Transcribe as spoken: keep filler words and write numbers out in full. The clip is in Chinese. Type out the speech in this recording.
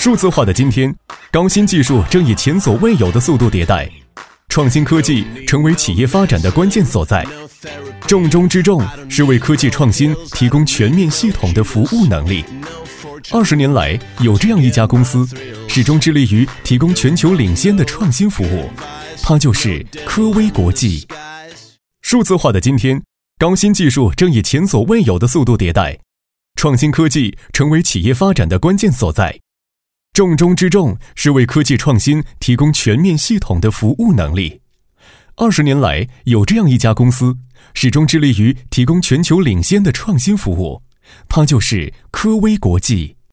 数字化的今天，高新技术正以前所未有的速度迭代，创新科技成为企业发展的关键所在。重中之重是为科技创新提供全面系统的服务能力。二十年来，有这样一家公司，始终致力于提供全球领先的创新服务，它就是科威国际。数字化的今天，高新技术正以前所未有的速度迭代，创新科技成为企业发展的关键所在。重中之重是为科技创新提供全面系统的服务能力。二十年来，有这样一家公司，始终致力于提供全球领先的创新服务，它就是科威国际。